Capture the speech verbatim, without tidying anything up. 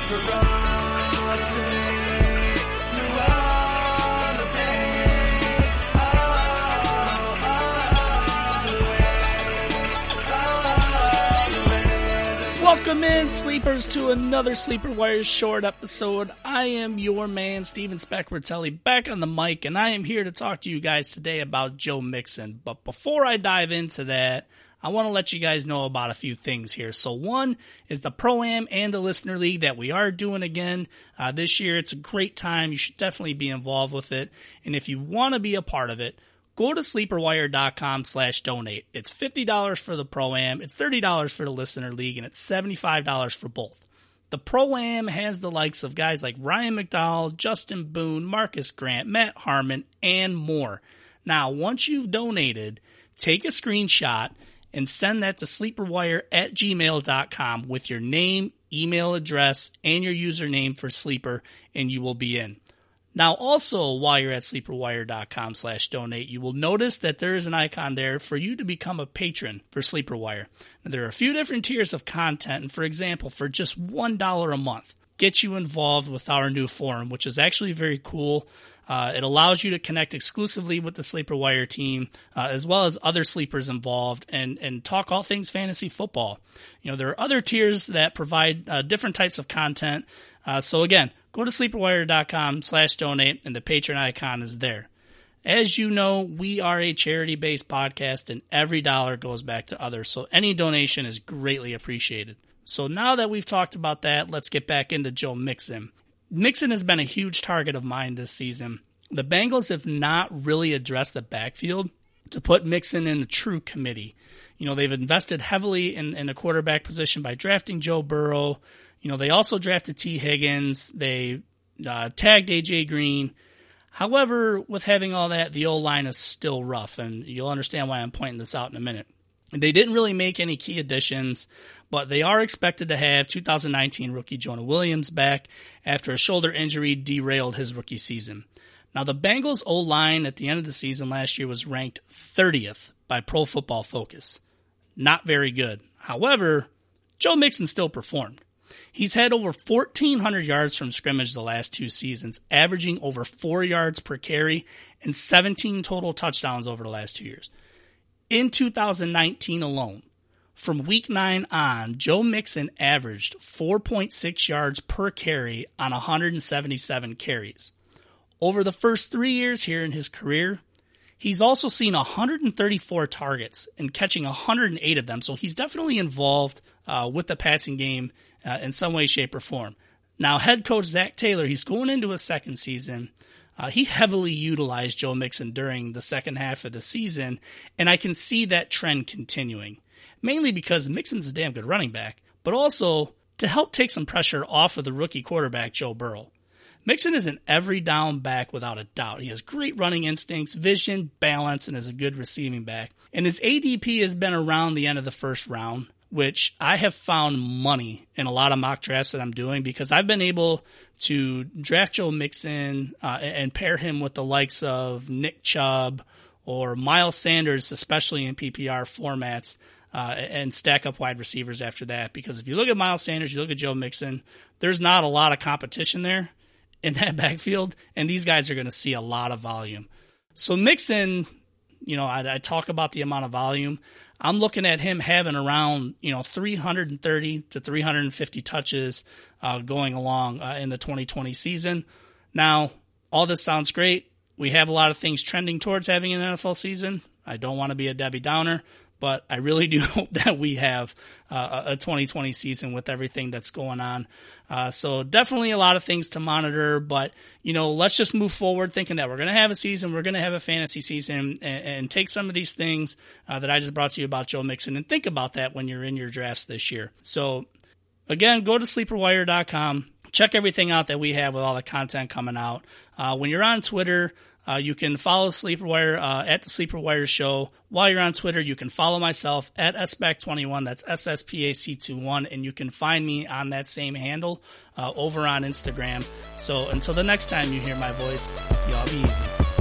for all to make you all the pain, all, all the way, all the way. Welcome in, sleepers, to another Sleeper Wire short episode. I am your man, Steven Speckratelli, back on the mic, and I am here to talk to you guys today about Joe Mixon. But before I dive into that, I want to let you guys know about a few things here. So one is the Pro-Am and the Listener League that we are doing again uh, this year. It's a great time. You should definitely be involved with it. And if you want to be a part of it, go to sleeperwire.com slash donate. It's fifty dollars for the Pro-Am, it's thirty dollars for the Listener League, and it's seventy-five dollars for both. The Pro-Am has the likes of guys like Ryan McDowell, Justin Boone, Marcus Grant, Matt Harmon, and more. Now, once you've donated, take a screenshot and send that to sleeperwire at gmail dot com with your name, email address, and your username for Sleeper, and you will be in. Now, also, while you're at sleeperwire.com slash donate, you will notice that there is an icon there for you to become a patron for Sleeperwire. Now, there are a few different tiers of content, and for example, for just one dollar a month, get you involved with our new forum, which is actually very cool. Uh, it allows you to connect exclusively with the Sleeper Wire team, uh, as well as other sleepers involved, and, and talk all things fantasy football. You know, there are other tiers that provide uh, different types of content. Uh, so again, go to sleeperwire.com slash donate, and the patron icon is there. As you know, we are a charity-based podcast, and every dollar goes back to others, so any donation is greatly appreciated. So now that we've talked about that, let's get back into Joe Mixon. Mixon has been a huge target of mine this season. The Bengals have not really addressed the backfield to put Mixon in a true committee. You know, they've invested heavily in, in a quarterback position by drafting Joe Burrow. You know, they also drafted T. Higgins. They uh, tagged A J Green. However, with having all that, the O-line is still rough, and you'll understand why I'm pointing this out in a minute. They didn't really make any key additions, but they are expected to have two thousand nineteen rookie Jonah Williams back after a shoulder injury derailed his rookie season. Now, the Bengals O-line at the end of the season last year was ranked thirtieth by Pro Football Focus. Not very good. However, Joe Mixon still performed. He's had over fourteen hundred yards from scrimmage the last two seasons, averaging over four yards per carry and seventeen total touchdowns over the last two years. In two thousand nineteen alone, from week nine on, Joe Mixon averaged four point six yards per carry on one hundred seventy-seven carries. Over the first three years here in his career, he's also seen one hundred thirty-four targets and catching one hundred eight of them, so he's definitely involved uh, with the passing game uh, in some way, shape, or form. Now, head coach Zach Taylor, he's going into his second season. Uh, he heavily utilized Joe Mixon during the second half of the season, and I can see that trend continuing, mainly because Mixon's a damn good running back, but also to help take some pressure off of the rookie quarterback, Joe Burrow. Mixon is an every down back without a doubt. He has great running instincts, vision, balance, and is a good receiving back. And his A D P has been around the end of the first round, which I have found money in a lot of mock drafts that I'm doing because I've been able to draft Joe Mixon uh, and pair him with the likes of Nick Chubb or Miles Sanders, especially in P P R formats, uh, and stack up wide receivers after that. Because if you look at Miles Sanders, you look at Joe Mixon, there's not a lot of competition there in that backfield, and these guys are going to see a lot of volume. So Mixon, you know, I, I talk about the amount of volume. I'm looking at him having around, you know, three hundred thirty to three hundred fifty touches uh, going along uh, in the twenty twenty season. Now, all this sounds great. We have a lot of things trending towards having an N F L season. I don't want to be a Debbie Downer, but I really do hope that we have uh, a twenty twenty season with everything that's going on. Uh, so definitely a lot of things to monitor, but, you know, let's just move forward thinking that we're going to have a season, we're going to have a fantasy season, and, and take some of these things uh, that I just brought to you about Joe Mixon and think about that when you're in your drafts this year. So, again, go to sleeperwire dot com. Check everything out that we have with all the content coming out. Uh, when you're on Twitter, Uh, you can follow Sleeperwire uh, at the Sleeperwire Show. While you're on Twitter, you can follow myself at S P A C twenty-one. That's S S P A C twenty-one. And you can find me on that same handle uh, over on Instagram. So until the next time you hear my voice, y'all be easy.